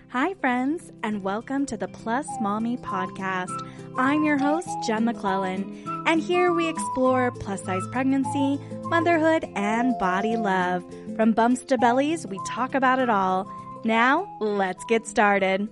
Hi, friends, and welcome to the Plus Mommy podcast. I'm your host, Jen McClellan, and here we explore plus-size pregnancy, motherhood, and body love. From bumps to bellies, we talk about it all. Now, let's get started.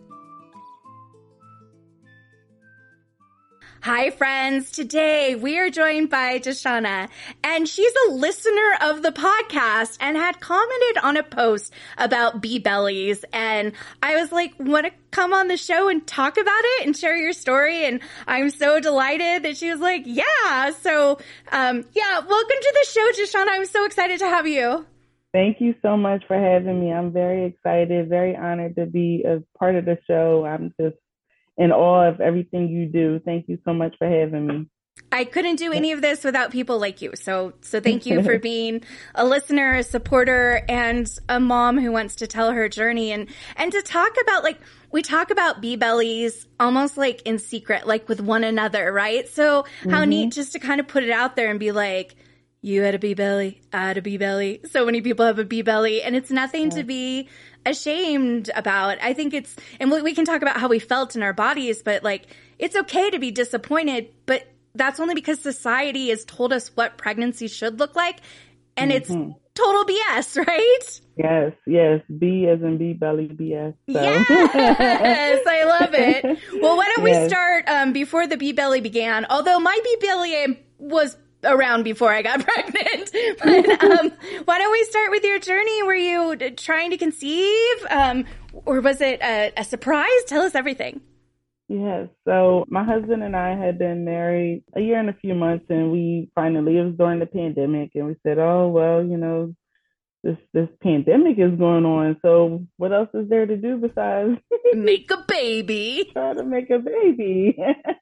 Hi, friends. Today we are joined by Deshauna, and she's a listener of the podcast and had commented on a post about bee bellies. And I was like, want to come on the show and talk about it and share your story? And I'm so delighted that she was like, yeah. So, welcome to the show, Deshauna. I'm so excited to have you. Thank you so much for having me. I'm very excited, very honored to be a part of the show. I'm just in awe of everything you do. Thank you so much for having me. I couldn't do any of this without people like you. So thank you for being a listener, a supporter, and a mom who wants to tell her journey and to talk about, like, we talk about bee bellies almost like in secret, like with one another, right? So how neat just to kind of put it out there and be like, you had a bee belly, I had a bee belly. So many people have a bee belly, and it's nothing to be ashamed about. I think it's, and we can talk about how we felt in our bodies, but like, it's okay to be disappointed, but that's only because society has told us what pregnancy should look like, and it's total BS, right? Yes. B as in bee belly, BS. So. Yes, I love it. Well, why don't we start before the bee belly began? Although my bee belly was around before I got pregnant. But why don't we start with your journey? Were you trying to conceive? Or was it a surprise? Tell us everything. Yes. So my husband and I had been married a year and a few months, and we finally, it was during the pandemic, and we said, oh, well, you know, this pandemic is going on. So what else is there to do besides make a baby? Try to make a baby.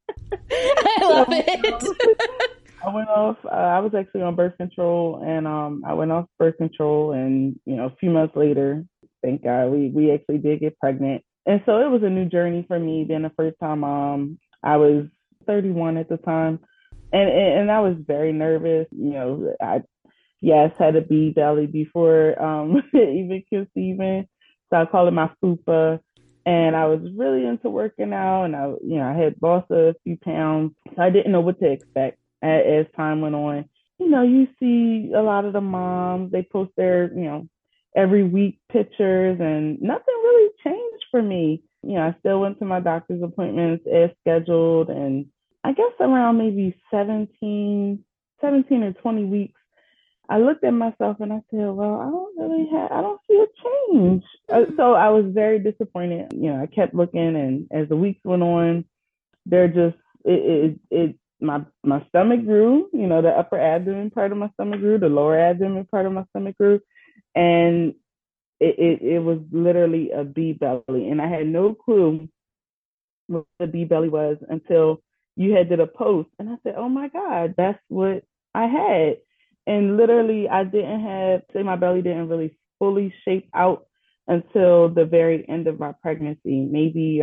I love it. I went off, I was actually on birth control, and I went off birth control, and, you know, a few months later, thank God, we actually did get pregnant. And so it was a new journey for me, being a first-time mom. I was 31 at the time, and I was very nervous. You know, I had a bee belly before even conceiving, so I call it my fupa. And I was really into working out, and I had lost a few pounds, so I didn't know what to expect. As time went on, you know, you see a lot of the moms, they post their, you know, every week pictures, and nothing really changed for me. You know, I still went to my doctor's appointments as scheduled, and I guess around maybe 17 or 20 weeks, I looked at myself and I said, well, I don't see a change. So I was very disappointed. You know, I kept looking, and as the weeks went on, my stomach grew, you know, the upper abdomen part of my stomach grew, the lower abdomen part of my stomach grew, and it was literally a bee belly. And I had no clue what the bee belly was until you had did a post, and I said, oh my God, that's what I had. And literally, my belly didn't really fully shape out until the very end of my pregnancy, maybe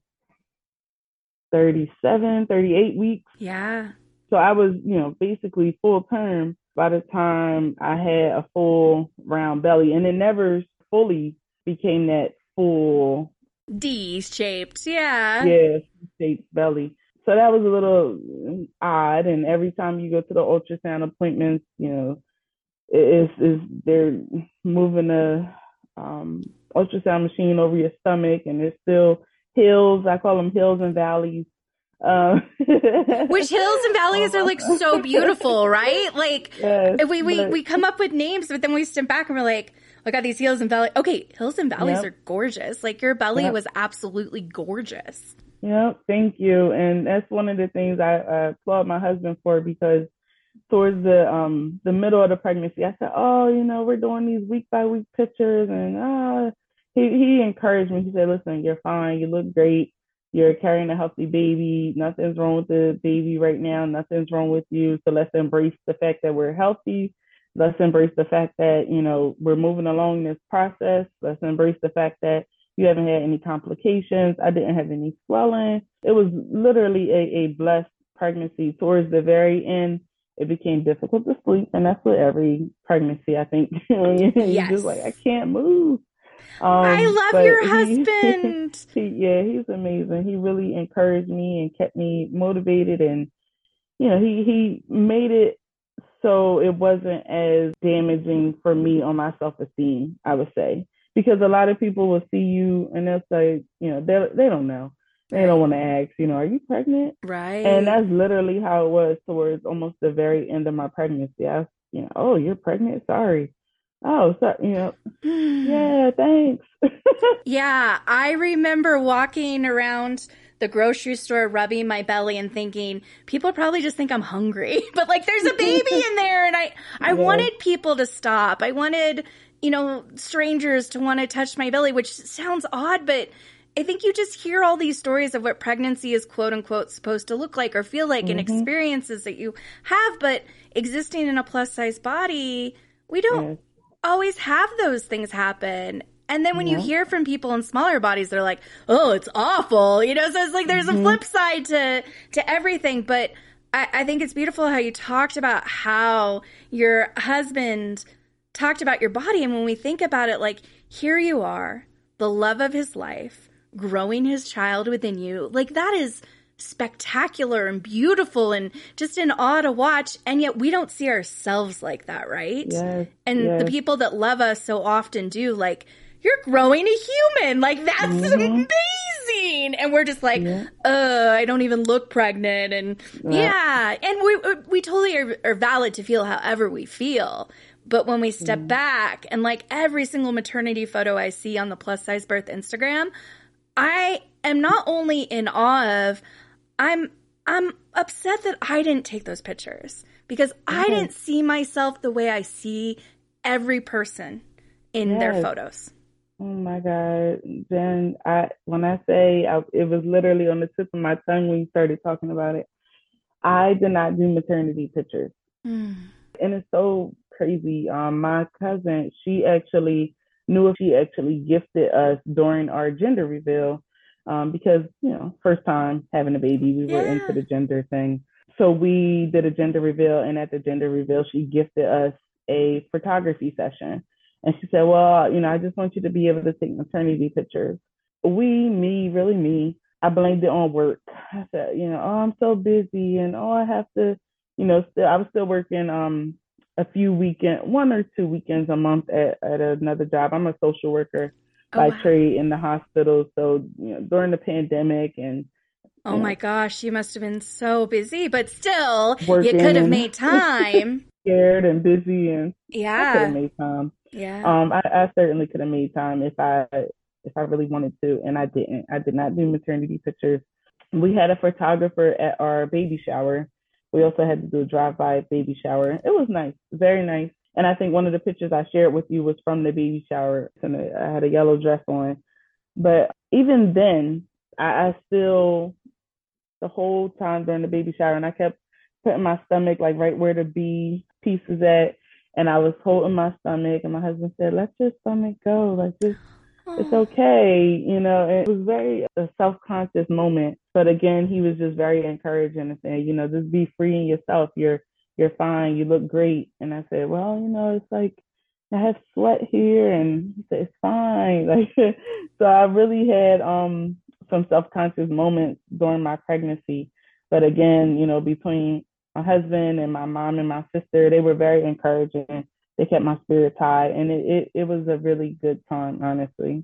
37, 38 weeks. Yeah. So I was, you know, basically full term by the time I had a full round belly, and it never fully became that full D-shaped. Yeah. shaped belly. So that was a little odd. And every time you go to the ultrasound appointments, you know, they're moving the ultrasound machine over your stomach, and there's still hills. I call them hills and valleys. Which hills and valleys are like so beautiful, right? Like, yes, we come up with names, but then we step back and we're like, I got these hills and valleys. Okay, hills and valleys are gorgeous. Like, your belly was absolutely gorgeous. Yeah, thank you. And that's one of the things I applaud my husband for, because towards the middle of the pregnancy, I said, oh, you know, we're doing these week by week pictures, and he encouraged me. He said, listen, you're fine. You look great. You're carrying a healthy baby. Nothing's wrong with the baby right now. Nothing's wrong with you. So let's embrace the fact that we're healthy. Let's embrace the fact that, you know, we're moving along this process. Let's embrace the fact that you haven't had any complications. I didn't have any swelling. It was literally a blessed pregnancy. Towards the very end, it became difficult to sleep. And that's what every pregnancy, I think, you're just like, I can't move. I love but your husband. He's amazing. He really encouraged me and kept me motivated, and he made it so it wasn't as damaging for me on my self-esteem, I would say, because a lot of people will see you and they'll say, they don't know. They don't want to ask, are you pregnant? Right. And that's literally how it was towards almost the very end of my pregnancy. I was, oh, you're pregnant? Sorry. Oh, sorry, yeah, thanks. Yeah, I remember walking around the grocery store rubbing my belly and thinking, people probably just think I'm hungry. But like there's a baby in there, and I wanted people to stop. I wanted, strangers to want to touch my belly, which sounds odd, but I think you just hear all these stories of what pregnancy is quote unquote supposed to look like or feel like and experiences that you have, but existing in a plus size body, we don't always have those things happen. And then when you hear from people in smaller bodies, they're like, oh, it's awful. So it's like there's a flip side to everything. But I think it's beautiful how you talked about how your husband talked about your body. And when we think about it, like, here you are, the love of his life, growing his child within you. Like, that is spectacular and beautiful and just an awe to watch. And yet we don't see ourselves like that, right? Yes, and the people that love us so often do, like, you're growing a human. Like, that's amazing. And we're just like, I don't even look pregnant. And and we totally are valid to feel however we feel. But when we step back, and like every single maternity photo I see on the Plus Size Birth Instagram, I am not only in awe of, I'm upset that I didn't take those pictures, because I didn't see myself the way I see every person in their photos. Oh my God, Jen, when I say it was literally on the tip of my tongue when you started talking about it, I did not do maternity pictures. And it's so crazy. My cousin, she actually gifted us during our gender reveal, because, first time having a baby, we were into the gender thing. So we did a gender reveal, and at the gender reveal, she gifted us a photography session. And she said, well, I just want you to be able to take maternity pictures. Really me, I blamed it on work. I said, oh, I'm so busy, and I have to, I was still working a few one or two weekends a month at another job. I'm a social worker by trade in the hospital. So, during the pandemic and oh my gosh, you must have been so busy, but still, you could have made time. Scared and busy, and I could have made time. I certainly could have made time if I really wanted to, and I didn't. I did not do maternity pictures. We had a photographer at our baby shower. We also had to do a drive-by baby shower. It was nice, very nice. And I think one of the pictures I shared with you was from the baby shower, and I had a yellow dress on. But even then, I still, the whole time during the baby shower, and I kept putting my stomach like right where the B piece is at, and I was holding my stomach, and my husband said, let your stomach go, like, just, it's okay, and it was very a self-conscious moment. But again, he was just very encouraging and saying, just be free in yourself, you're fine, you look great. And I said, well, it's like I have sweat here, and he said, it's fine. Like, so I really had some self-conscious moments during my pregnancy. But again, between my husband and my mom and my sister, they were very encouraging. They kept my spirits high, and it was a really good time, honestly.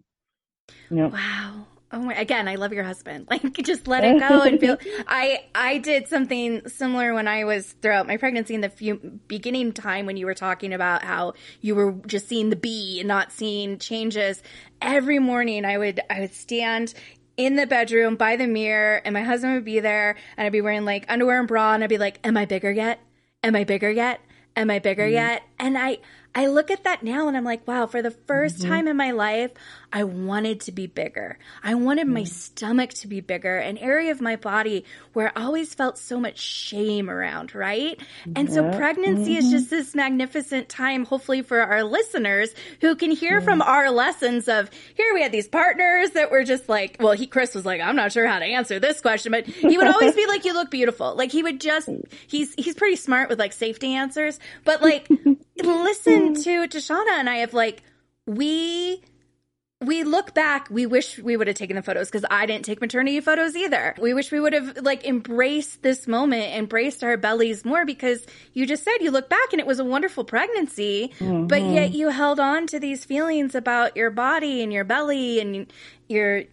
Wow. Oh my, again, I love your husband. Like, just let it go and feel. I did something similar when I was throughout my pregnancy in the beginning time when you were talking about how you were just seeing the B and not seeing changes. Every morning I would stand in the bedroom by the mirror, and my husband would be there, and I'd be wearing like underwear and bra, and I'd be like, am I bigger yet? Am I bigger yet? Am I bigger yet? And I look at that now and I'm like, wow, for the first time in my life, I wanted to be bigger. I wanted my stomach to be bigger, an area of my body where I always felt so much shame around, right? And so pregnancy is just this magnificent time, hopefully for our listeners who can hear from our lessons of, here we had these partners that were just like, well, Chris was like, I'm not sure how to answer this question, but he would always be like, you look beautiful. Like, he would just, he's pretty smart with like safety answers, but like, listen to Tashana and I have like, we we look back, we wish we would have taken the photos because I didn't take maternity photos either. We wish we would have like embraced this moment, embraced our bellies more, because you just said you look back and it was a wonderful pregnancy, but yet you held on to these feelings about your body and your belly and your,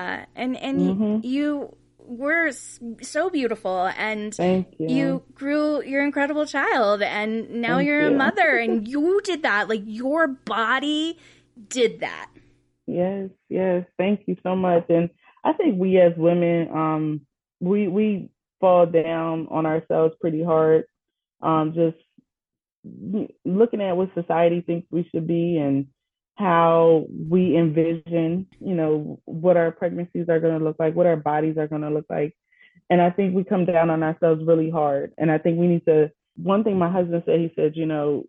you were so beautiful, and you grew your incredible child, and now you're a mother, and you did that. Like, your body did that. Yes. Thank you so much. And I think we as women, we fall down on ourselves pretty hard. Just looking at what society thinks we should be and how we envision, what our pregnancies are going to look like, what our bodies are going to look like. And I think we come down on ourselves really hard. And I think we need to, one thing my husband said, he said,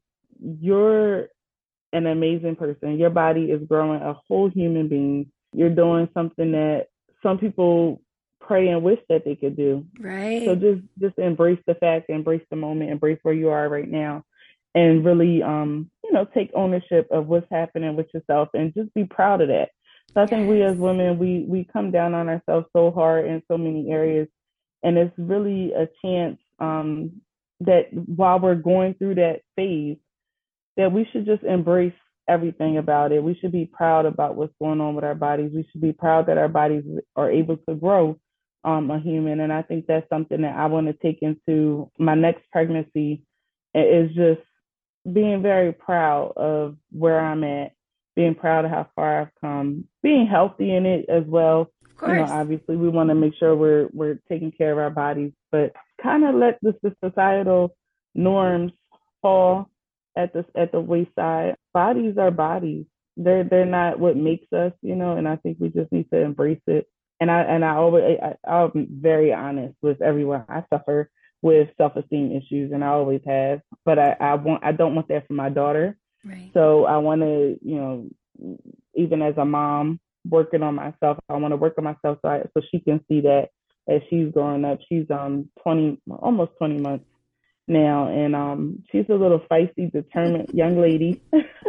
you're an amazing person. Your body is growing a whole human being. You're doing something that some people pray and wish that they could do. Right. So just embrace the fact, embrace the moment, embrace where you are right now, and really, take ownership of what's happening with yourself and just be proud of that. So I think we as women, we come down on ourselves so hard in so many areas. And it's really a chance that while we're going through that phase, that we should just embrace everything about it. We should be proud about what's going on with our bodies. We should be proud that our bodies are able to grow a human. And I think that's something that I want to take into my next pregnancy, is just being very proud of where I'm at, being proud of how far I've come, being healthy in it as well. Of course. Obviously we want to make sure we're taking care of our bodies, but kind of let the societal norms fall at the wayside. Bodies are bodies. They're not what makes us, and I think we just need to embrace it. And I'm very honest with everyone. I suffer with self-esteem issues, and I always have. But I don't want that for my daughter. Right. So I want to, even as a mom working on myself, I want to work on myself so she can see that as she's growing up. She's 20, almost 20 months now, and she's a little feisty, determined young lady.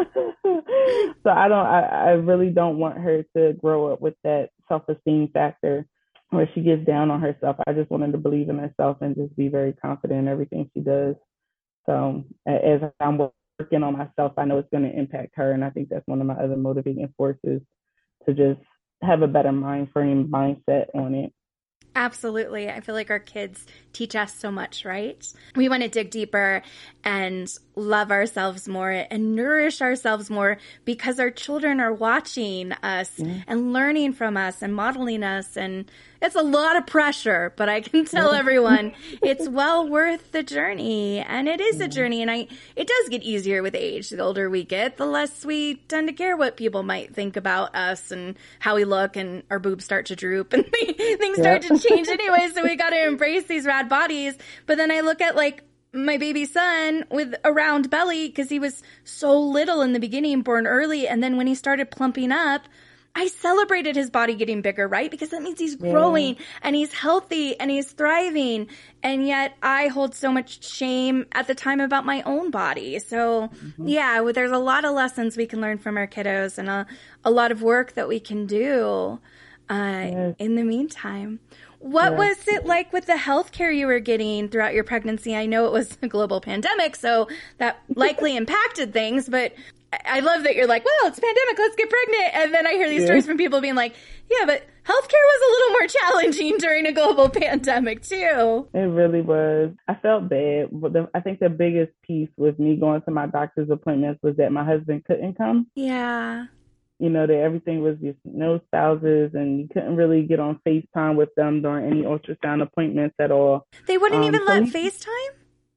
So I really don't want her to grow up with that self-esteem factor where she gets down on herself. I just want her to believe in herself and just be very confident in everything she does. So as I'm working on myself, I know it's going to impact her, and I think that's one of my other motivating forces, to just have a better mindset on it. Absolutely. I feel like our kids teach us so much, right? We want to dig deeper and love ourselves more and nourish ourselves more, because our children are watching us and learning from us and modeling us. And it's a lot of pressure, but I can tell everyone it's well worth the journey. And it is a journey. And it does get easier with age. The older we get, the less we tend to care what people might think about us and how we look, and our boobs start to droop and things start to change anyway. So we got to embrace these rad bodies. But then I look at like my baby son with a round belly, because he was so little in the beginning, born early. And then when he started plumping up, I celebrated his body getting bigger, right? Because that means he's growing and he's healthy and he's thriving. And yet I hold so much shame at the time about my own body. So there's a lot of lessons we can learn from our kiddos, and a lot of work that we can do in the meantime. What was it like with the healthcare you were getting throughout your pregnancy? I know it was a global pandemic, so that likely impacted things, but I love that you're like, well, it's a pandemic, let's get pregnant. And then I hear these stories from people being like, yeah, but healthcare was a little more challenging during a global pandemic too. It really was. I felt bad, but I think the biggest piece with me going to my doctor's appointments was that my husband couldn't come. Yeah. That everything was just no spouses, and you couldn't really get on FaceTime with them during any ultrasound appointments at all. They wouldn't even let FaceTime?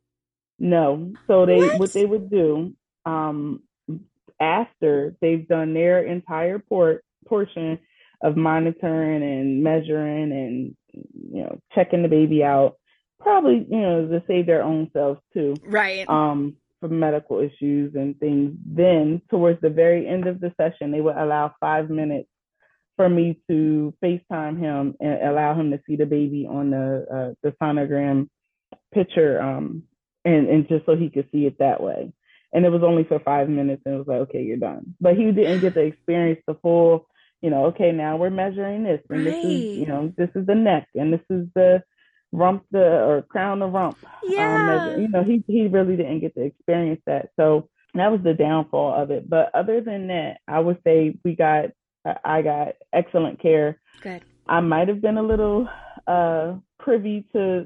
No. So what they would do, after they've done their entire portion of monitoring and measuring and, checking the baby out, probably, to save their own selves too. Right. For medical issues and things. Then towards the very end of the session, they would allow 5 minutes for me to FaceTime him and allow him to see the baby on the sonogram picture, and just so he could see it that way. And it was only for 5 minutes, and it was like, okay, you're done. But he didn't get to experience the full, okay, now we're measuring this, and this is, Right. this is the neck, and this is the rump, or crown of rump. Yeah. He really didn't get to experience that. So that was the downfall of it. But other than that, I would say I got excellent care. Good. I might have been a little privy to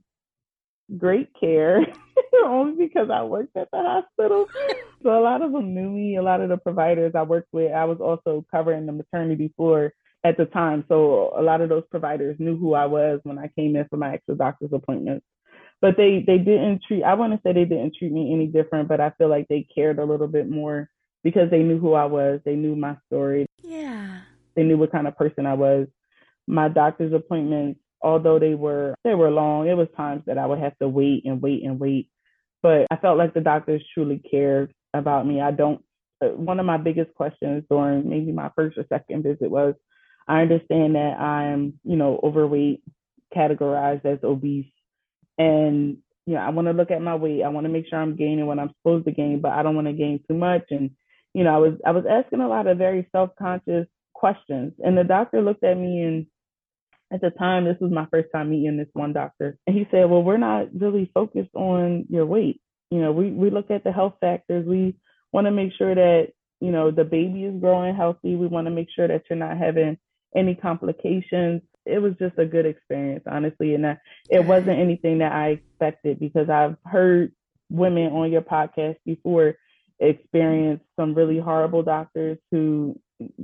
great care only because I worked at the hospital. So a lot of them knew me. A lot of the providers I worked with, I was also covering the maternity floor at the time. So a lot of those providers knew who I was when I came in for my actual doctor's appointments. But they didn't I want to say they didn't treat me any different, but I feel like they cared a little bit more because they knew who I was. They knew my story. Yeah. They knew what kind of person I was. My doctor's appointments, although they were long, it was times that I would have to wait and wait and wait. But I felt like the doctors truly cared about me. One of my biggest questions during maybe my first or second visit was, I understand that I'm, overweight, categorized as obese. And, I want to look at my weight. I want to make sure I'm gaining what I'm supposed to gain, but I don't want to gain too much. And, I was asking a lot of very self-conscious questions. And the doctor looked at me, and at the time, this was my first time meeting this one doctor. And he said, well, we're not really focused on your weight. We look at the health factors. We want to make sure that, the baby is growing healthy. We want to make sure that you're not having any complications. It was just a good experience, honestly. And it wasn't anything that I expected, because I've heard women on your podcast before experience some really horrible doctors who,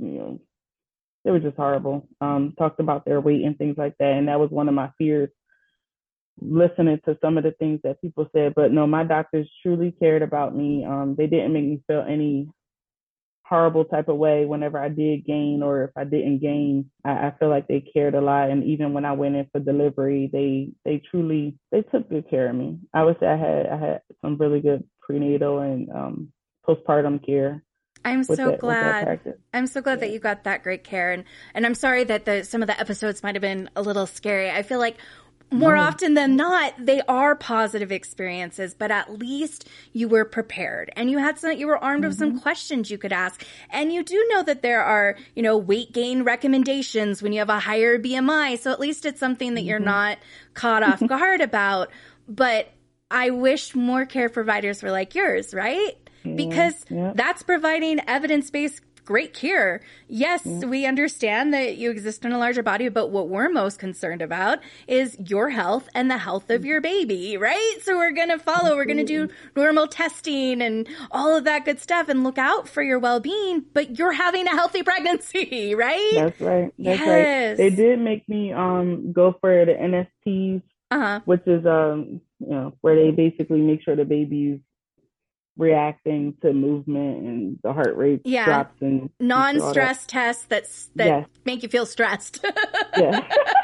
they were just horrible. Talked about their weight and things like that. And that was one of my fears, listening to some of the things that people said. But no, my doctors truly cared about me. They didn't make me feel any horrible type of way whenever I did gain, or if I didn't gain. I feel like they cared a lot. And even when I went in for delivery, they took good care of me. I would say I had some really good prenatal and postpartum care. I'm so glad that you got that great care. And I'm sorry that some of the episodes might have been a little scary. I feel like more often than not, they are positive experiences, but at least you were prepared, and you were armed with some questions you could ask. And you do know that there are, weight gain recommendations when you have a higher BMI. So at least it's something that you're not caught off guard about. But I wish more care providers were like yours, right? Because that's providing evidence-based great care. Yes, we understand that you exist in a larger body, but what we're most concerned about is your health and the health of your baby, right? So we're going to do normal testing and all of that good stuff and look out for your well-being, but you're having a healthy pregnancy, right? That's right. That's right. They did make me go for the NSTs, which is where they basically make sure the baby's reacting to movement and the heart rate drops, and non-stress tests that make you feel stressed. Yes.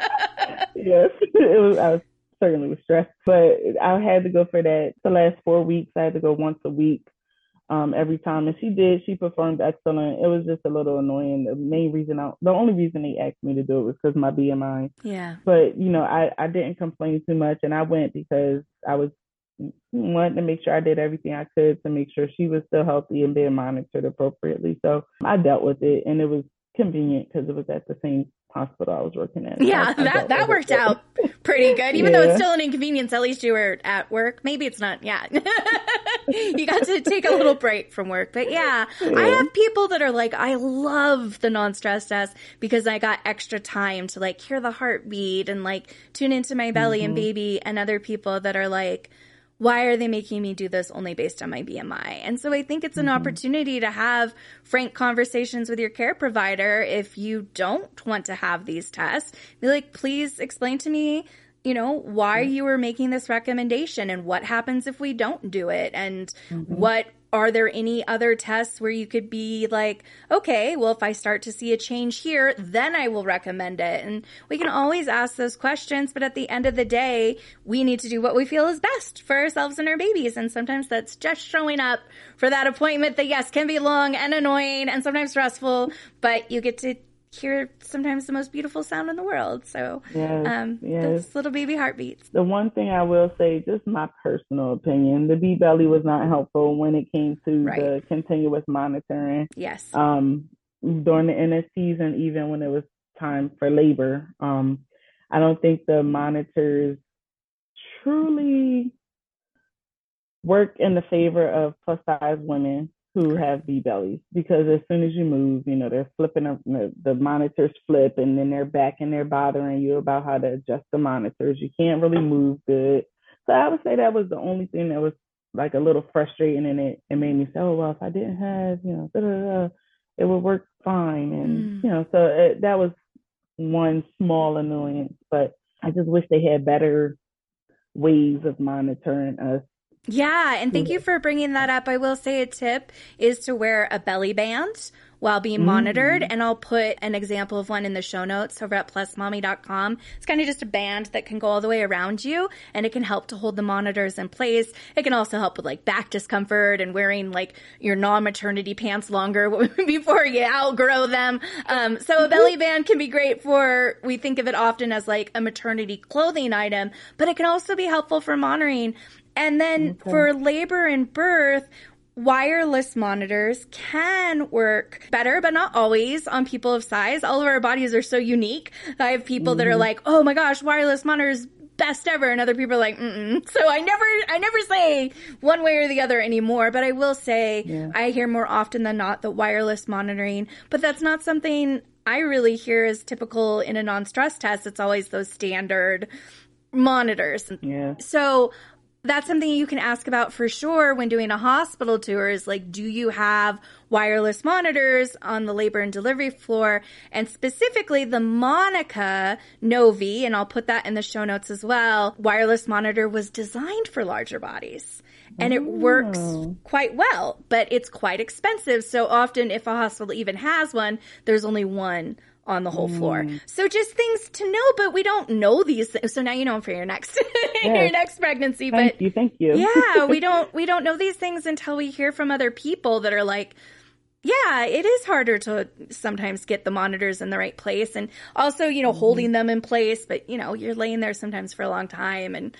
I certainly was stressed, but I had to go for that. The last 4 weeks, I had to go once a week, every time, and she performed excellent. It was just a little annoying. The only reason they asked me to do it was because my BMI. Yeah. But I didn't complain too much, and I went because I was wanted to make sure I did everything I could to make sure she was still healthy and being monitored appropriately. So I dealt with it, and it was convenient because it was at the same hospital I was working at. Yeah, that worked out pretty good. Even though it's still an inconvenience, at least you were at work. Maybe it's not. Yeah. You got to take a little break from work. But I have people that are like, I love the non-stress test because I got extra time to like hear the heartbeat and like tune into my belly and baby, and other people that are like, why are they making me do this only based on my BMI? And so I think it's an opportunity to have frank conversations with your care provider. If you don't want to have these tests, be like, please explain to me, why you were making this recommendation and what happens if we don't do it. And are there any other tests where you could be like, okay, well, if I start to see a change here, then I will recommend it. And we can always ask those questions, but at the end of the day, we need to do what we feel is best for ourselves and our babies. And sometimes that's just showing up for that appointment that, yes, can be long and annoying and sometimes stressful, but you get to hear sometimes the most beautiful sound in the world. So Yes, yes. those little baby heartbeats. The one thing I will say, just my personal opinion, the B belly was not helpful when it came to Right. the continuous monitoring Yes. during the NSTs and even when it was time for labor. I don't think the monitors truly work in the favor of plus size women who Correct. have B bellies because as soon as you move, they're flipping up, the monitors flip and then they're back and they're bothering you about how to adjust the monitors. You can't really move good. So I would say that was the only thing that was like a little frustrating and it made me say, oh, well, if I didn't have, da, da, da, it would work fine. And, Mm. that was one small annoyance, but I just wish they had better ways of monitoring us. Yeah, and thank you for bringing that up. I will say a tip is to wear a belly band while being monitored, Mm. and I'll put an example of one in the show notes over at plusmommy.com. It's kind of just a band that can go all the way around you, and it can help to hold the monitors in place. It can also help with like back discomfort and wearing like your non-maternity pants longer before you outgrow them. So a belly band can be great we think of it often as like a maternity clothing item, but it can also be helpful for monitoring. And then for labor and birth, wireless monitors can work better, but not always on people of size. All of our bodies are so unique. I have people that are like, oh my gosh, wireless monitors best ever. And other people are like, mm-mm. So I never say one way or the other anymore, but I will say I hear more often than not the wireless monitoring, but that's not something I really hear as typical in a non-stress test. It's always those standard monitors. Yeah. So that's something you can ask about for sure when doing a hospital tour is like, do you have wireless monitors on the labor and delivery floor? And specifically the Monica Novi, and I'll put that in the show notes as well, wireless monitor was designed for larger bodies. And it works quite well, but it's quite expensive. So often if a hospital even has one, there's only one on the whole floor. So just things to know, but we don't know these things. So now you know them for your next your next pregnancy. Thank you. Yeah, we don't know these things until we hear from other people that are like, yeah, it is harder to sometimes get the monitors in the right place. And also, holding them in place, but you're laying there sometimes for a long time, and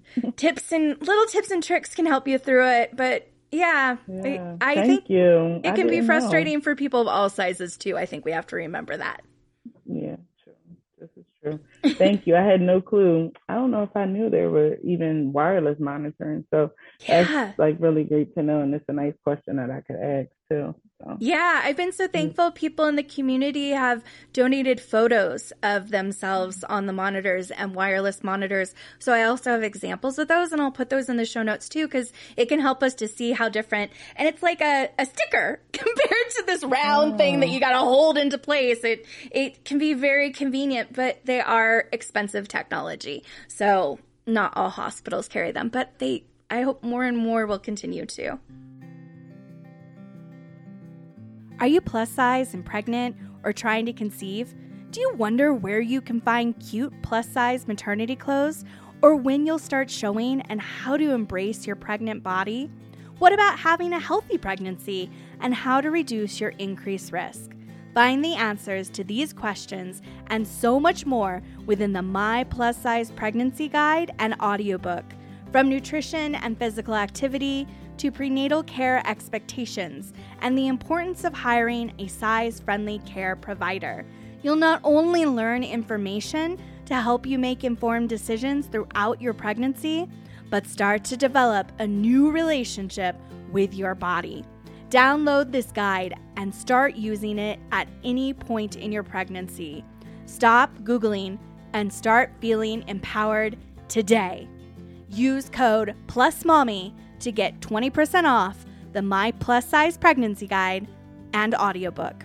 little tips and tricks can help you through it. But I think it can be frustrating for people of all sizes too. I think we have to remember that. Yeah, true. This is true. Thank you. I had no clue. I don't know if I knew there were even wireless monitoring. So that's like really great to know. And it's a nice question that I could ask too. So. Yeah, I've been so thankful people in the community have donated photos of themselves on the monitors and wireless monitors. So I also have examples of those, and I'll put those in the show notes too, because it can help us to see how different. And it's like a sticker compared to this round thing that you got to hold into place. It can be very convenient, but they are expensive technology. So not all hospitals carry them, but I hope more and more will continue to. Are you plus size and pregnant or trying to conceive? Do you wonder where you can find cute plus size maternity clothes, or when you'll start showing and how to embrace your pregnant body? What about having a healthy pregnancy and how to reduce your increased risk? Find the answers to these questions and so much more within the My Plus Size Pregnancy Guide and audiobook. From nutrition and physical activity to prenatal care expectations and the importance of hiring a size-friendly care provider. You'll not only learn information to help you make informed decisions throughout your pregnancy, but start to develop a new relationship with your body. Download this guide and start using it at any point in your pregnancy. Stop Googling and start feeling empowered today. Use code PLUSMOMMY to get 20% off the My Plus Size Pregnancy Guide and audiobook.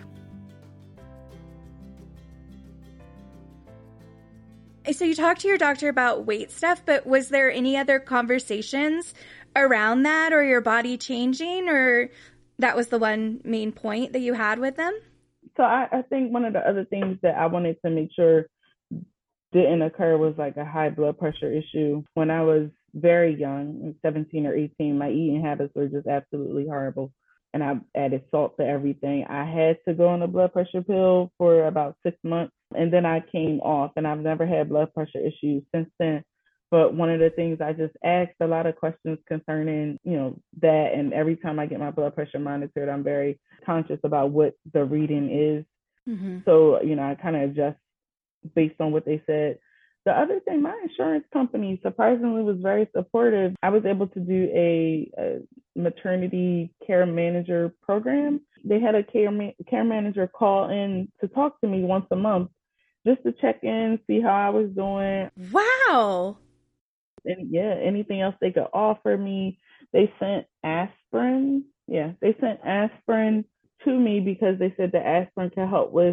So you talked to your doctor about weight stuff, but was there any other conversations around that or your body changing, or that was the one main point that you had with them? So I think one of the other things that I wanted to make sure didn't occur was like a high blood pressure issue. When I was very young, 17 or 18, my eating habits were just absolutely horrible. and I added salt to everything. I had to go on a blood pressure pill for about 6 months, and then I came off, and I've never had blood pressure issues since then. But one of the things, I just asked a lot of questions concerning, that. And every time I get my blood pressure monitored, I'm very conscious about what the reading is. Mm-hmm. So, I kind of adjust based on what they said. The other thing, my insurance company surprisingly was very supportive. I was able to do a maternity care manager program. They had a care manager call in to talk to me once a month just to check in, see how I was doing. Wow. And anything else they could offer me. They sent aspirin. Yeah, they sent aspirin to me because they said the aspirin can help with,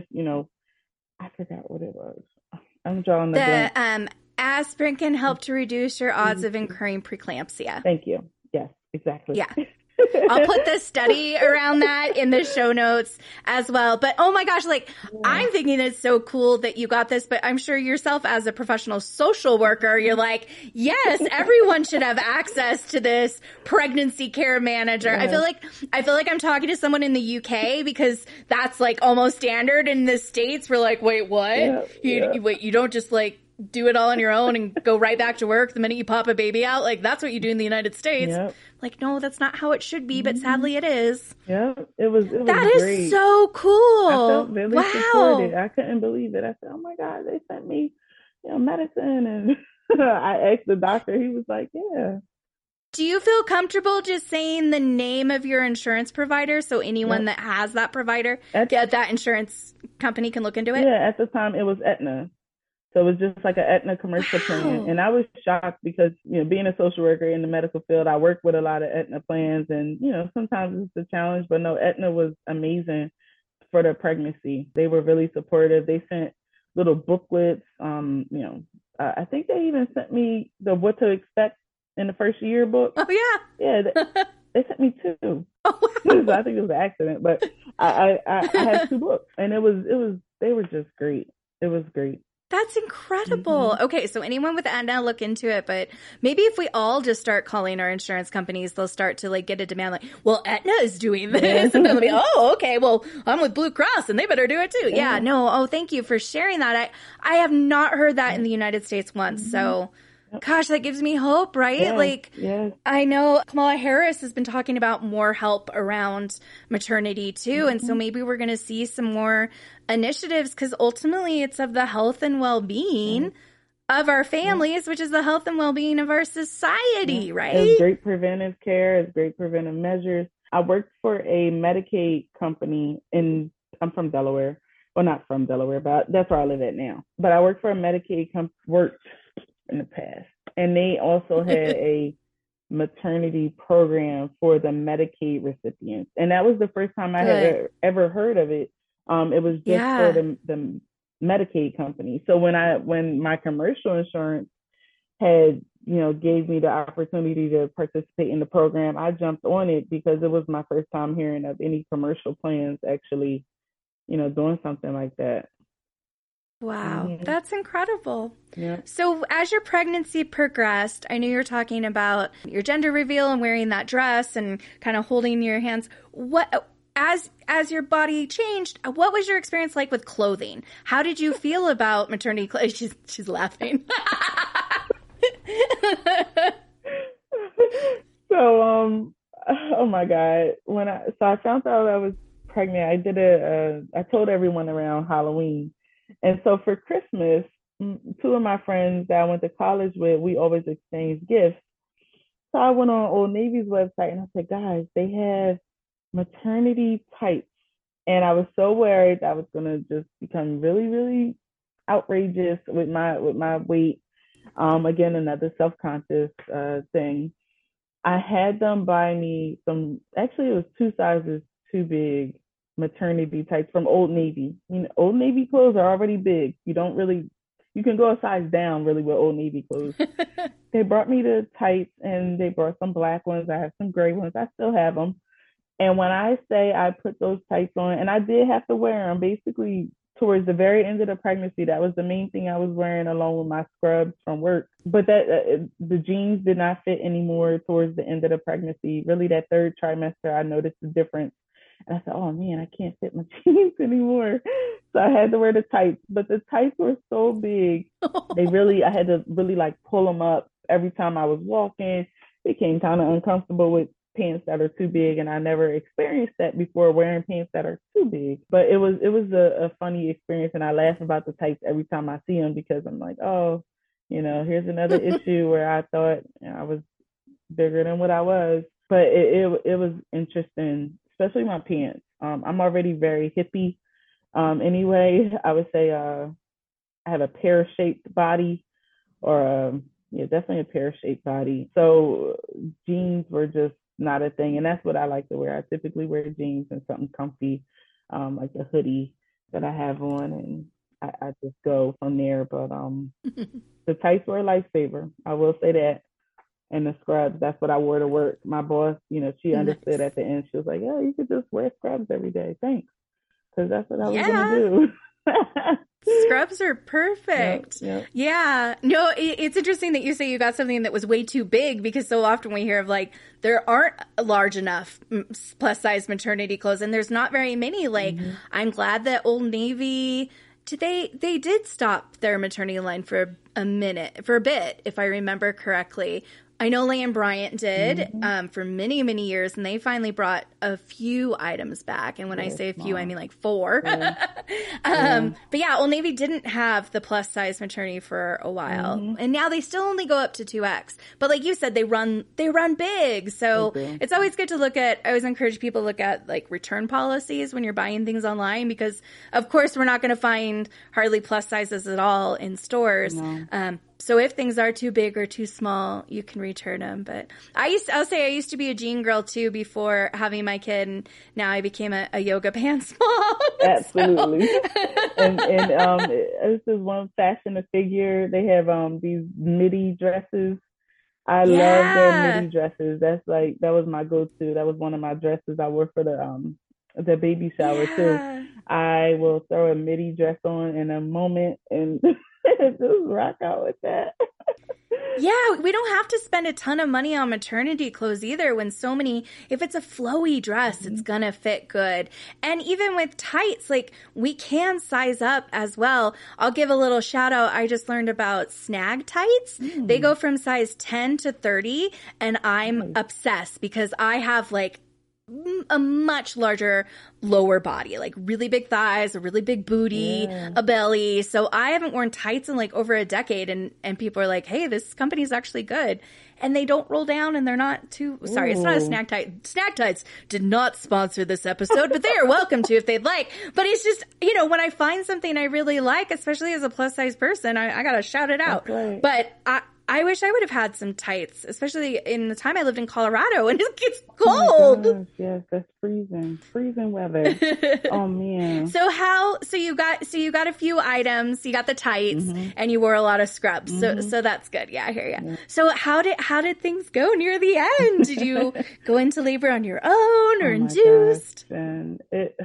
I forgot what it was. I'm drawing the blank. Aspirin can help to reduce your odds of incurring preeclampsia. Thank you. Yes, exactly. Yeah. I'll put the study around that in the show notes as well. But oh my gosh, I'm thinking it's so cool that you got this, but I'm sure yourself as a professional social worker, you're like, yes, everyone should have access to this pregnancy care manager. Yes. I feel like I'm talking to someone in the UK because that's almost standard. In the States, we're like, wait, what? You don't just do it all on your own and go right back to work the minute you pop a baby out. That's what you do in the United States. Yep. No, that's not how it should be, but sadly it is. Yeah, it was That great. Is so cool. I felt really supported. I couldn't believe it. I said, oh my God, they sent me, medicine. And I asked the doctor, he was like, yeah. Do you feel comfortable just saying the name of your insurance provider so anyone that has that provider, that insurance company can look into it? Yeah, at the time it was Aetna. So it was just like an Aetna commercial plan. And I was shocked because, being a social worker in the medical field, I work with a lot of Aetna plans and, sometimes it's a challenge, but no, Aetna was amazing for the pregnancy. They were really supportive. They sent little booklets. I think they even sent me the What to Expect in the First Year book. Oh, yeah. Yeah, they sent me 2. Oh, wow. So I think it was an accident, but I had 2 books and they were just great. It was great. That's incredible. Mm-hmm. Okay, so anyone with Aetna, look into it. But maybe if we all just start calling our insurance companies, they'll start to get a demand well, Aetna is doing this. And they'll be, oh, okay, well, I'm with Blue Cross and they better do it too. Yeah, no, oh, thank you for sharing that. I have not heard that in the United States once. So gosh, that gives me hope, right? I know Kamala Harris has been talking about more help around maternity too. And so maybe we're going to see some more initiatives because ultimately it's of the health and well-being of our families, which is the health and well-being of our society, right? It's great preventive care. It's great preventive measures. I worked for a Medicaid company I'm from Delaware. Well, not from Delaware, but that's where I live at now. But I worked for a Medicaid worked in the past. And they also had a maternity program for the Medicaid recipients. And that was the first time I had ever heard of it. It was just for the Medicaid company. So when my commercial insurance had, gave me the opportunity to participate in the program, I jumped on it because it was my first time hearing of any commercial plans actually, doing something like that. Wow, that's incredible. Yeah. So as your pregnancy progressed, I know you're talking about your gender reveal and wearing that dress and kind of holding your hands. What as your body changed, what was your experience like with clothing? How did you feel about maternity clothes? She's laughing. So oh my God, I found out I was pregnant, I told everyone around Halloween. And so for Christmas, 2 of my friends that I went to college with, we always exchanged gifts. So I went on Old Navy's website and I said, guys, they have maternity tights. And I was so worried I was going to just become really, really outrageous with my weight. Again, another self-conscious thing. I had them buy me actually it was 2 sizes too big maternity tights from Old Navy. Old Navy clothes are already big. You can go a size down really with Old Navy clothes. They brought me the tights and they brought some black ones. I have some gray ones. I still have them. And when I say I put those tights on, and I did have to wear them basically towards the very end of the pregnancy, that was the main thing I was wearing along with my scrubs from work. But that the jeans did not fit anymore towards the end of the pregnancy. Really, that third trimester, I noticed the difference. And I said, oh man, I can't fit my jeans anymore. So I had to wear the tights. But the tights were so big. I had to really like pull them up every time I was walking. It became kind of uncomfortable with pants that are too big, and I never experienced that before, wearing pants that are too big. But it was a funny experience, and I laugh about the tights every time I see them because I'm like, oh, here's another issue where I thought I was bigger than what I was. But it was interesting, especially my pants. I'm already very hippie. Anyway, I would say I have a pear-shaped body, or yeah, definitely a pear-shaped body. So jeans were just not a thing, and that's what I like to wear. I typically wear jeans and something comfy, like a hoodie that I have on, and I just go from there. But the tights were a lifesaver, I will say that. And the scrubs, that's what I wore to work. My boss, she understood at the end. She was like, "Yeah, you could just wear scrubs every day. Thanks," because that's what I was gonna do. Scrubs are perfect. Yep. Yeah. No, it's interesting that you say you got something that was way too big, because so often we hear of like, there aren't large enough plus size maternity clothes, and there's not very many. Like, I'm glad that Old Navy, they did stop their maternity line for a bit, if I remember correctly. I know Lane Bryant did for many, many years, and they finally brought a few items back. And when I say a few, I mean like 4. But yeah, Old Navy didn't have the plus size maternity for a while, and now they still only go up to 2X. But like you said, they run big, so it's always good to look at. I always encourage people to look at like return policies when you're buying things online, because of course we're not going to find hardly plus sizes at all in stores. No. So if things are too big or too small, you can return them. But I'll say I used to be a jean girl too before having my kid, and now I became a yoga pants mom. Absolutely. And this is one fashion to figure. They have these midi dresses. I love their midi dresses. That was my go-to. That was one of my dresses I wore for the baby shower too. I will throw a midi dress on in a moment and just rock out with that. Yeah, we don't have to spend a ton of money on maternity clothes either, when if it's a flowy dress, it's gonna fit good. And even with tights, like, we can size up as well. I'll give a little shout out. I just learned about Snag tights. They go from size 10 to 30, and I'm obsessed because I have like a much larger lower body, like really big thighs, a really big booty, a belly. So I haven't worn tights in like over a decade, and people are like, hey, this company's actually good. And they don't roll down, and they're not too, sorry, it's not a Snag tight. Snag tights did not sponsor this episode, but they are welcome to if they'd like. But it's just, when I find something I really like, especially as a plus size person, I gotta shout it out. Right. But I wish I would have had some tights, especially in the time I lived in Colorado, and it gets cold. Oh my gosh, yes, that's freezing weather. Oh man. So you got a few items. You got the tights, and you wore a lot of scrubs. So that's good. Yeah, I hear you. Yeah. So how did things go near the end? Did you go into labor on your own or induced? Gosh, and it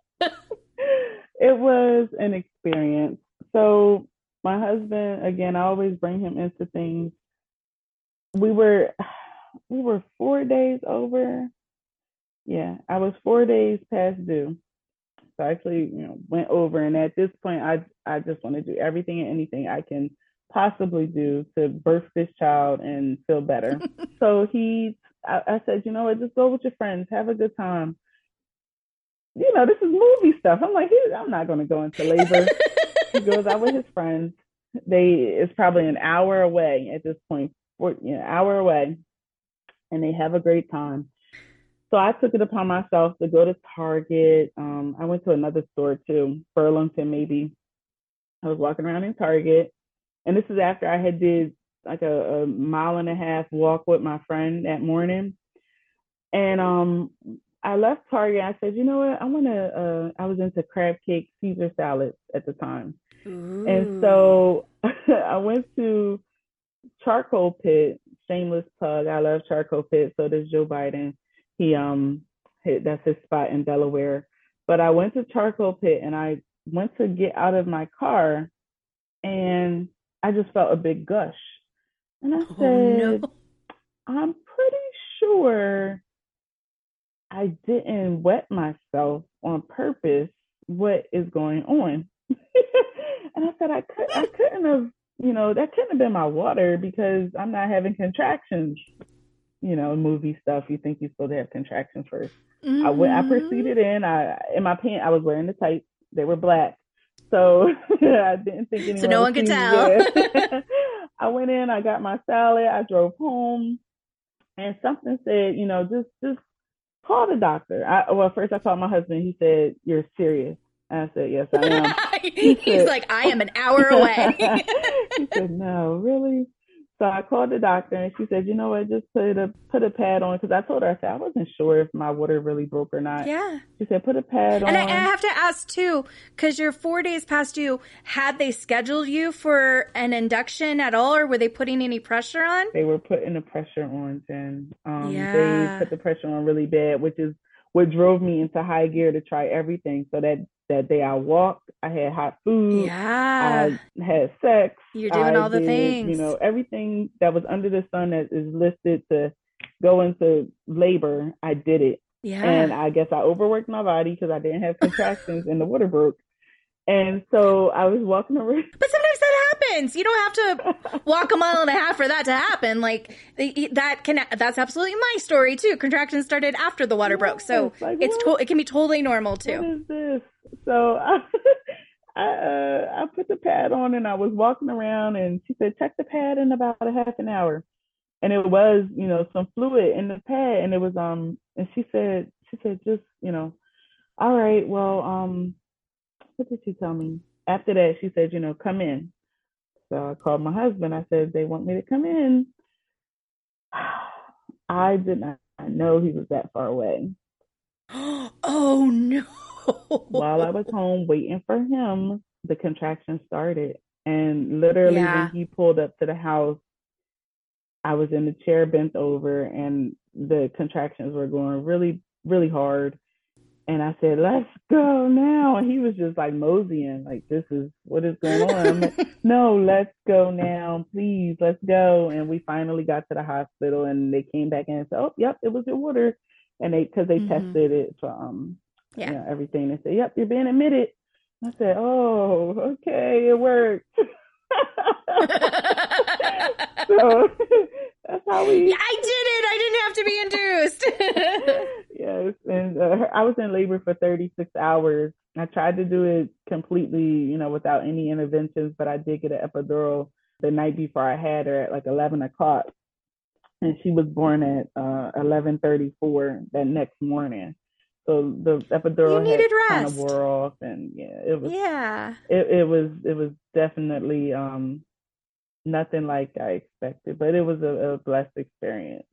was an experience. So my husband, again, I always bring him into things. We were 4 days over. Yeah, I was 4 days past due. So I actually, went over. And at this point, I just want to do everything and anything I can possibly do to birth this child and feel better. So I said, you know what, just go with your friends, have a good time. This is movie stuff. I'm like, I'm not going to go into labor. He goes out with his friends. It's probably an hour away at this point, hour away, and they have a great time. So I took it upon myself to go to Target. I went to another store too, Burlington maybe. I was walking around in Target, and this is after I had did like a 1.5 mile walk with my friend that morning. And I left Target. I said, you know what? I was into crab cake Caesar salads at the time. Ooh. And so I went to Charcoal Pit, shameless plug. I love Charcoal Pit. So does Joe Biden. That's his spot in Delaware. But I went to Charcoal Pit, and I went to get out of my car and I just felt a big gush. And I Oh no. said, I'm pretty sure I didn't wet myself on purpose. What is going on? And I said, I couldn't have, that couldn't have been my water because I'm not having contractions. Movie stuff. You think you're supposed to have contractions first. I proceeded in my pants. I was wearing the tights. They were black. So I didn't think anyone So no one could tell. I went in, I got my salad, I drove home, and something said, just call the doctor. First I called my husband. He said, "You're serious." And I said, "Yes, I am." He's like, "I am an hour away." He said, "No, really?" So I called the doctor and she said, "You know what, just put a pad on." Because I told her, I said, I wasn't sure if my water really broke or not. Yeah. She said, "Put a pad on." And I have to ask too, because you're 4 days past due, had they scheduled you for an induction at all, or were they putting any pressure on? They were putting the pressure on, Jen. Yeah. They put the pressure on really bad, which is what drove me into high gear to try everything. So that day I walked, I had hot food, Yeah. I had sex. You're doing all the things. Everything that was under the sun that is listed to go into labor, I did it. Yeah. And I guess I overworked my body because I didn't have contractions and the water broke. And so I was walking around. But sometimes that happens. You don't have to walk a mile and a half for that to happen. Like that's absolutely my story too. Contractions started after the water broke. So it can be totally normal too. What is this? So I put the pad on and I was walking around and she said, check the pad in about a half an hour. And it was, some fluid in the pad. And it was, and she said, just, all right, well, what did she tell me? After that, she said, come in. So I called my husband. I said, they want me to come in. I did not know he was that far away. Oh, no. While I was home waiting for him, the contraction started. And literally when he pulled up to the house, I was in the chair bent over and the contractions were going really, really hard. And I said, let's go now. And he was just like moseying, like, this is what is going on. I'm like, no, let's go now. Please, let's go. And we finally got to the hospital and they came back in and said, oh, yep, it was your water. And because they tested it for everything. They said, yep, you're being admitted. I said, oh, okay, it worked. So that's how we. I did it. I didn't have to be induced. Yes, and I was in labor for 36 hours. I tried to do it completely, without any interventions, but I did get an epidural the night before I had her at like 11 o'clock, and she was born at 11:34 that next morning. So the epidural had kind of wore off, and it was definitely nothing like I expected, but it was a blessed experience.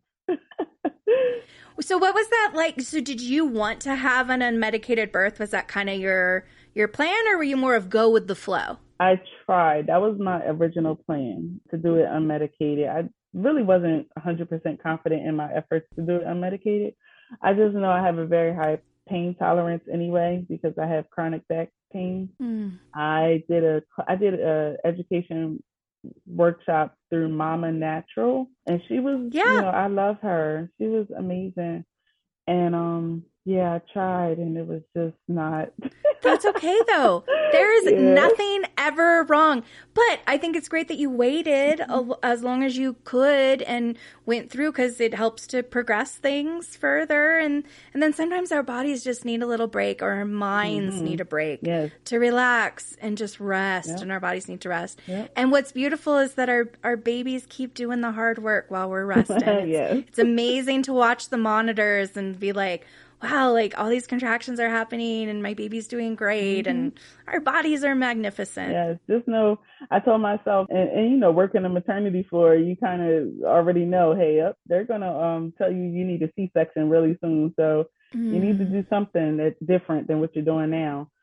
So what was that like? So did you want to have an unmedicated birth? Was that kind of your plan, or were you more of go with the flow? I tried. That was my original plan, to do it unmedicated. I really wasn't 100% confident in my efforts to do it unmedicated. I just know I have a very high pain tolerance anyway because I have chronic back pain. I did a education workshop through Mama Natural, and she was I love her. She was amazing. And I tried and it was just not. That's okay though. There is nothing ever wrong. But I think it's great that you waited as long as you could and went through, because it helps to progress things further. And then sometimes our bodies just need a little break, or our minds need a break to relax and just rest. And our bodies need to rest. And what's beautiful is that our babies keep doing the hard work while we're resting. It's amazing to watch the monitors and be like, wow, like all these contractions are happening and my baby's doing great and our bodies are magnificent. Yes, just know, I told myself, and working a maternity floor, you kind of already know, hey, they're going to tell you need a C-section really soon. So you need to do something that's different than what you're doing now.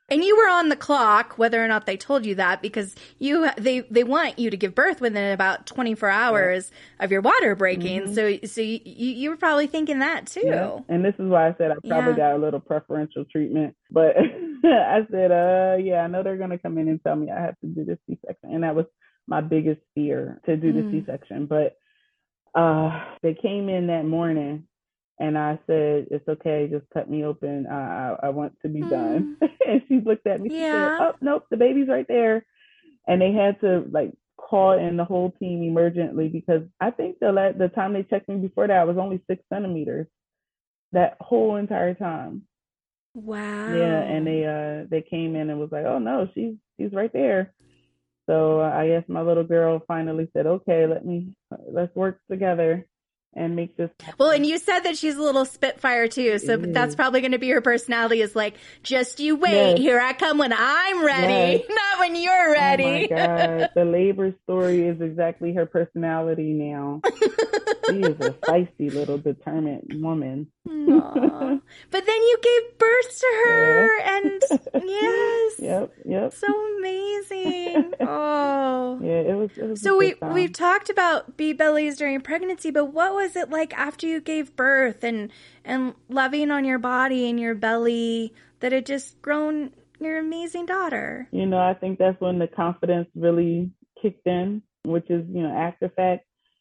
And you were on the clock, whether or not they told you that, because they want you to give birth within about 24 hours of your water breaking. Mm-hmm. So you were probably thinking that too. Yeah. And this is why I said I probably got a little preferential treatment. But I said, I know they're going to come in and tell me I have to do this C-section. And that was my biggest fear, to do the C-section. But they came in that morning. And I said, it's okay, just cut me open. I want to be done. And she looked at me. She said, oh, nope, the baby's right there. And they had to call in the whole team emergently, because I think the time they checked me before that, I was only 6 centimeters that whole entire time. Wow. Yeah, and they came in and was like, oh no, she's right there. So I guess my little girl finally said, okay, let's work together and make this happen. Well, and you said that she's a little Spitfire too, so that's probably going to be her personality, is like, just you wait, here I come when I'm ready, not when you're ready. Oh my God, the labor story is exactly her personality now. She is a feisty little determined woman. But then you gave birth to her, and yes. Yep. So amazing. Oh. Yeah, it was So we've talked about bee bellies during pregnancy, but what was it like after you gave birth and loving on your body and your belly that had just grown your amazing daughter? I think that's when the confidence really kicked in, which is, after fact.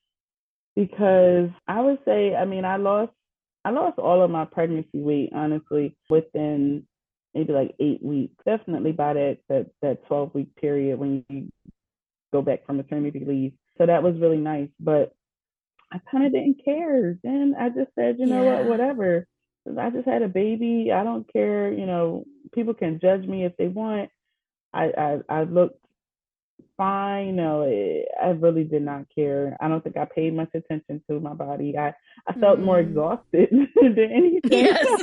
Because I would say, I lost all of my pregnancy weight, honestly, within maybe 8 weeks. Definitely by that 12-week period when you go back from maternity leave. So that was really nice. But I kind of didn't care. Then I just said, you know what, whatever. I just had a baby. I don't care. People can judge me if they want. I looked fine. I really did not care. I don't think I paid much attention to my body. I felt more exhausted than anything. Yes.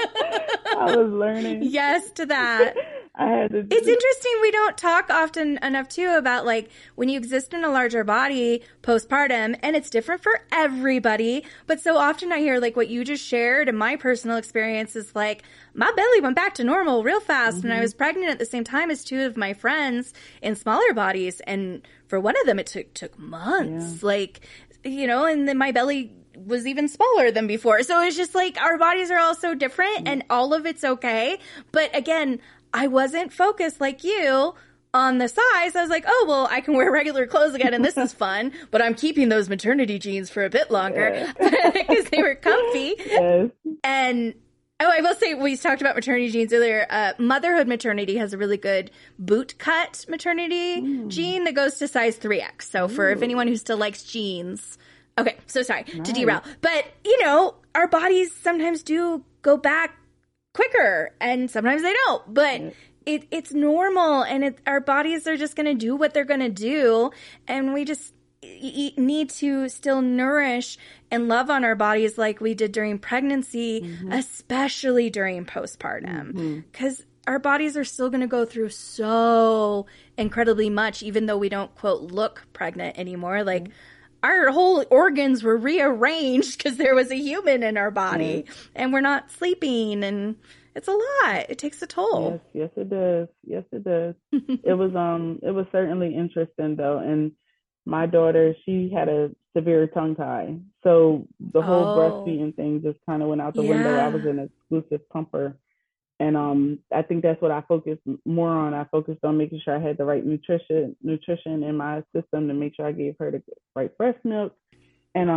I was learning. Yes to that. It's interesting. We don't talk often enough too about when you exist in a larger body postpartum, and it's different for everybody. But so often I hear what you just shared, and my personal experience is my belly went back to normal real fast, and I was pregnant at the same time as 2 of my friends in smaller bodies, and for one of them it took months. And then my belly was even smaller than before. So it's just our bodies are all so different, and all of it's okay. But again, I wasn't focused like you on the size. I was like, oh, well, I can wear regular clothes again, and this is fun, but I'm keeping those maternity jeans for a bit longer because they were comfy. Yes. And I will say, we talked about maternity jeans earlier. Motherhood Maternity has a really good boot cut maternity jean that goes to size 3X. So for if anyone who still likes jeans. Okay, so sorry to derail. But, our bodies sometimes do go back quicker, and sometimes they don't. But it's normal, and our bodies are just going to do what they're going to do. And we just need to still nourish and love on our bodies like we did during pregnancy, especially during postpartum. Because our bodies are still going to go through so incredibly much, even though we don't, quote, look pregnant anymore. Our whole organs were rearranged because there was a human in our body, and we're not sleeping, and it's a lot. It takes a toll. Yes, it does. Yes, it does. It was certainly interesting though, and my daughter, she had a severe tongue tie, so the whole breastfeeding thing just kind of went out the window. I was an exclusive pumper. And I think that's what I focused more on. I focused on making sure I had the right nutrition in my system to make sure I gave her the right breast milk. And,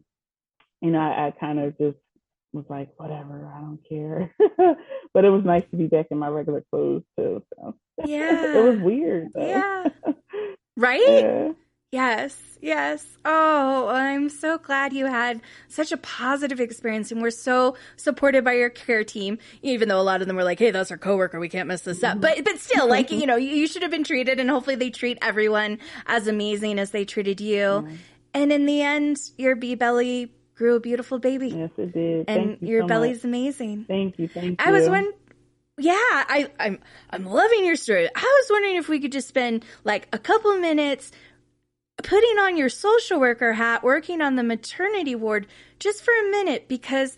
I kind of just was like, whatever, I don't care. But it was nice to be back in my regular clothes too. So. Yeah. It was weird though. Yeah. Right? Yeah. Yes. Oh, I'm so glad you had such a positive experience, and we're so supported by your care team, even though a lot of them were like, hey, that's our coworker, we can't mess this up. But still, you should have been treated, and hopefully they treat everyone as amazing as they treated you. And in the end, your bee belly grew a beautiful baby. Yes, it did. And your belly's amazing. Thank you. I was wondering. Yeah, I'm loving your story. I was wondering if we could just spend a couple of minutes putting on your social worker hat, working on the maternity ward just for a minute, because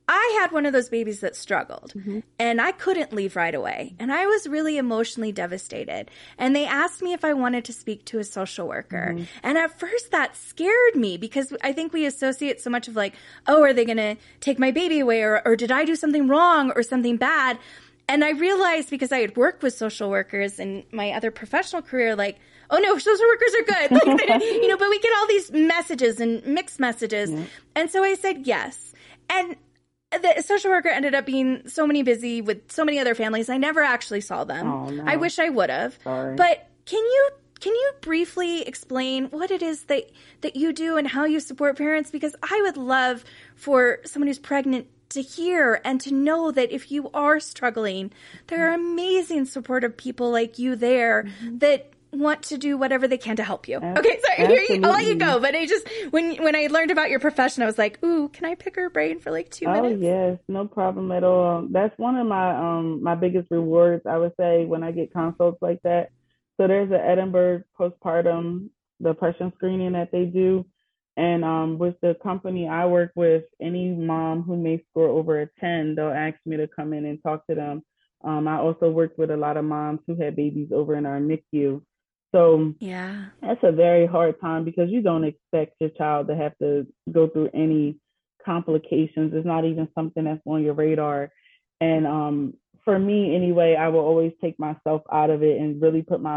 I had one of those babies that struggled and I couldn't leave right away. And I was really emotionally devastated. And they asked me if I wanted to speak to a social worker. And at first that scared me because I think we associate so much of like, oh, are they going to take my baby away? Or did I do something wrong or something bad? And I realized because I had worked with social workers in my other professional career, like, oh no, social workers are good. Like, but we get all these messages and mixed messages. And so I said yes. And the social worker ended up being so busy with so many other families. I never actually saw them. Oh, no. I wish I would have. Sorry. But can you briefly explain what it is that you do and how you support parents? Because I would love for someone who's pregnant to hear and to know that if you are struggling, there are amazing supportive people like you there that want to do whatever they can to help you. Okay, sorry, I'll let you go. But I just, when I learned about your profession, I was like, ooh, can I pick her brain for like 2 minutes? Oh, yes, no problem at all. That's one of my biggest rewards, I would say, when I get consults like that. So there's an Edinburgh postpartum depression screening that they do. And with the company I work with, any mom who may score over a 10, they'll ask me to come in and talk to them. I also worked with a lot of moms who had babies over in our NICU. So yeah, that's a very hard time because you don't expect your child to have to go through any complications. It's not even something that's on your radar. And for me, anyway, I will always take myself out of it and really put my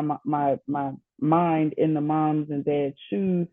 mind in the moms and dads' shoes.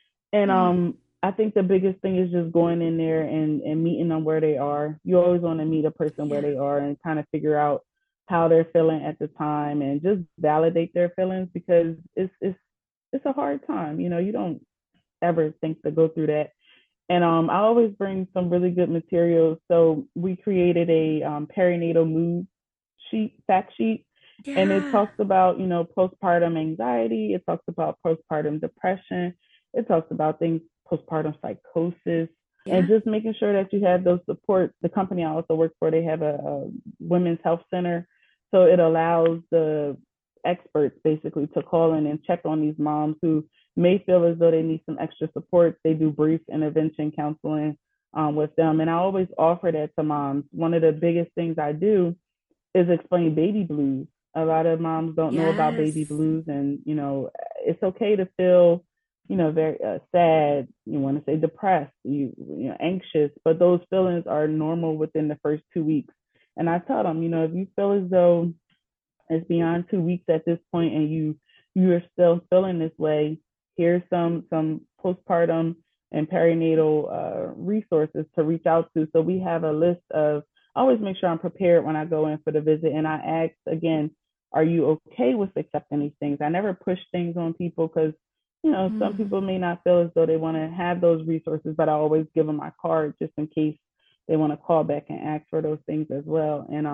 And I think the biggest thing is just going in there and meeting them where they are. You always want to meet a person where they are and kind of figure out how they're feeling at the time and just validate their feelings because it's a hard time. You don't ever think to go through that. And I always bring some really good materials. So we created a perinatal mood fact sheet. Yeah. And it talks about, postpartum anxiety. It talks about postpartum depression. It talks about things, postpartum psychosis, and just making sure that you have those supports. The company I also work for, they have a women's health center. So it allows the experts basically to call in and check on these moms who may feel as though they need some extra support. They do brief intervention counseling with them. And I always offer that to moms. One of the biggest things I do is explain baby blues. A lot of moms don't know about baby blues. And, it's okay to feel, very sad. You want to say depressed, anxious, but those feelings are normal within the first 2 weeks. And I tell them, if you feel as though it's beyond 2 weeks at this point and you are still feeling this way, here's some postpartum and perinatal resources to reach out to. So we have a list of, I always make sure I'm prepared when I go in for the visit. And I ask again, are you okay with accepting these things? I never push things on people because, some people may not feel as though they want to have those resources, but I always give them my card just in case they want to call back and ask for those things as well. And,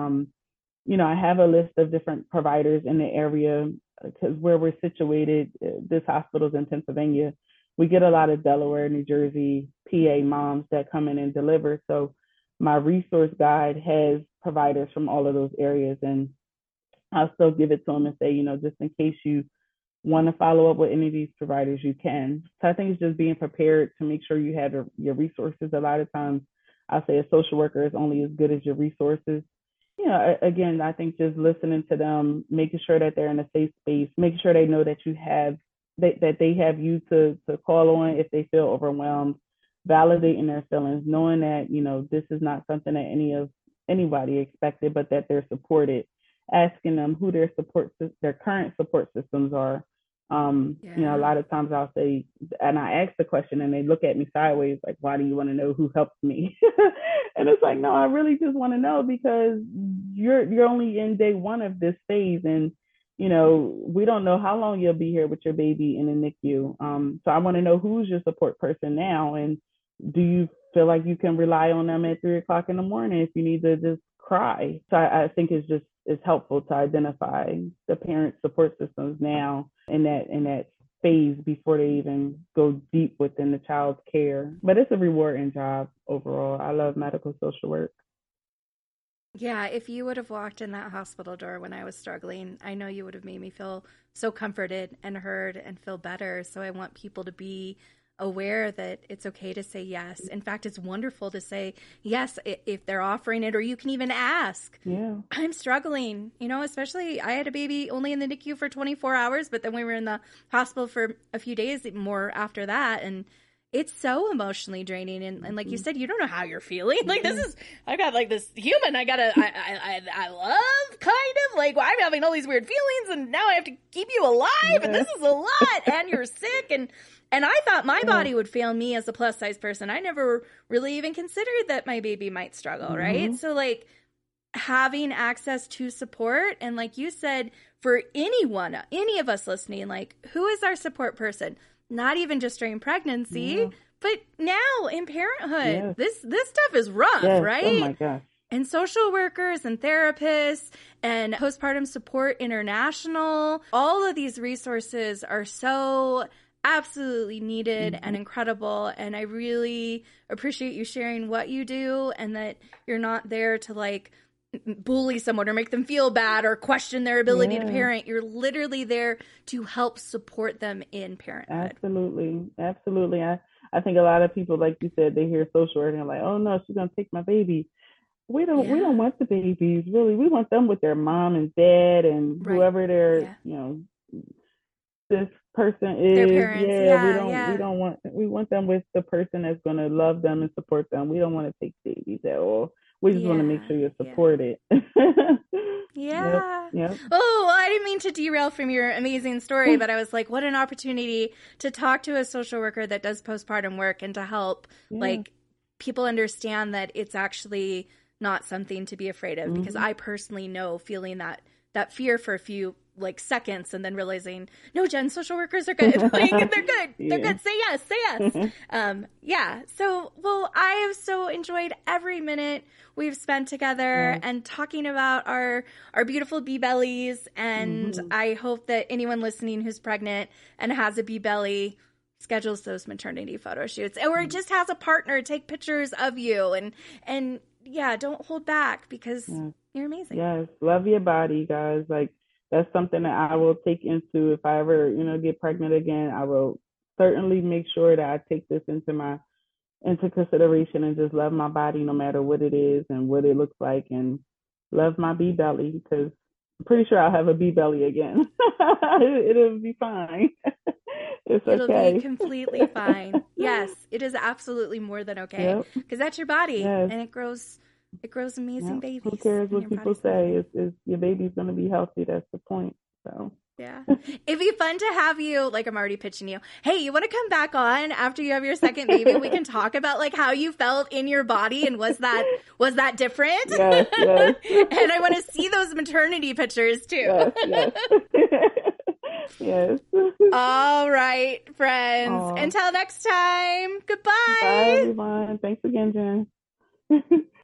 I have a list of different providers in the area because where we're situated, this hospital's in Pennsylvania. We get a lot of Delaware, New Jersey, PA moms that come in and deliver. So my resource guide has providers from all of those areas. And I'll still give it to them and say, just in case you want to follow up with any of these providers, you can. So I think it's just being prepared to make sure you have your resources. A lot of times I'll say a social worker is only as good as your resources. Again, I think just listening to them, making sure that they're in a safe space, making sure they know that you have, that they have you to call on if they feel overwhelmed, validating their feelings, knowing that, this is not something that anybody expected, but that they're supported, asking them who their current support systems are. A lot of times I'll say, and I ask the question and they look at me sideways, like, why do you want to know who helped me? And it's like, no, I really just want to know because you're only in day one of this phase. And, we don't know how long you'll be here with your baby in the NICU. So I want to know who's your support person now. And do you feel like you can rely on them at 3:00 in the morning if you need to just cry? So I think it's helpful to identify the parent support systems now in that phase before they even go deep within the child's care. But it's a rewarding job overall. I love medical social work. Yeah, if you would have walked in that hospital door when I was struggling, I know you would have made me feel so comforted and heard and feel better. So I want people to be aware that it's okay to say yes. In fact, it's wonderful to say yes if they're offering it, or you can even ask. Yeah. I'm struggling, especially I had a baby only in the NICU for 24 hours, but then we were in the hospital for a few days more after that. And it's so emotionally draining. And like you said, you don't know how you're feeling. Like I've got like this human I love, kind of like, well, I'm having all these weird feelings and now I have to keep you alive and this is a lot and you're sick. And I thought my body would fail me as a plus size person. I never really even considered that my baby might struggle. Right. So like having access to support. And like you said, for anyone, any of us listening, like who is our support person? Not even just during pregnancy, but now in parenthood. This stuff is rough, right? Oh my gosh. And social workers and therapists and Postpartum Support International, all of these resources are so absolutely needed and incredible. And I really appreciate you sharing what you do and that you're not there to like bully someone or make them feel bad or question their ability to parent. You're literally there to help support them in parenthood. Absolutely. I think a lot of people, like you said, they hear social work and they're like, oh no, she's gonna take my baby. We don't want the babies, really. We want them with their mom and dad and whoever their this person is. Their parents. We want them with the person that's gonna love them and support them. We don't want to take babies at all. We just want to make sure you're supported. Yep. Oh, well, I didn't mean to derail from your amazing story, but I was like, what an opportunity to talk to a social worker that does postpartum work and to help like people understand that it's actually not something to be afraid of. Because I personally know feeling that fear for a few like seconds and then realizing, no, Jen, social workers are good. Like, they're good. They're good. Say yes. So, well, I have so enjoyed every minute we've spent together and talking about our beautiful bee bellies. And I hope that anyone listening who's pregnant and has a bee belly schedules those maternity photo shoots or just has a partner take pictures of you and don't hold back because you're amazing. Yes. Love your body, guys. Like, that's something that I will take into if I ever, get pregnant again. I will certainly make sure that I take this into consideration and just love my body no matter what it is and what it looks like and love my bee belly because I'm pretty sure I'll have a bee belly again. It'll be fine. It'll be completely fine. Yes, it is absolutely more than okay because that's your body and it grows amazing babies. Who cares what people say? Is your baby's going to be healthy? That's the point. So yeah, it'd be fun to have you. Like I'm already pitching you. Hey, you want to come back on after you have your second baby? We can talk about like how you felt in your body and was that different? Yes. And I want to see those maternity pictures too. Yes. All right, friends. Until next time. Goodbye. Bye, everyone. Thanks again, Jen.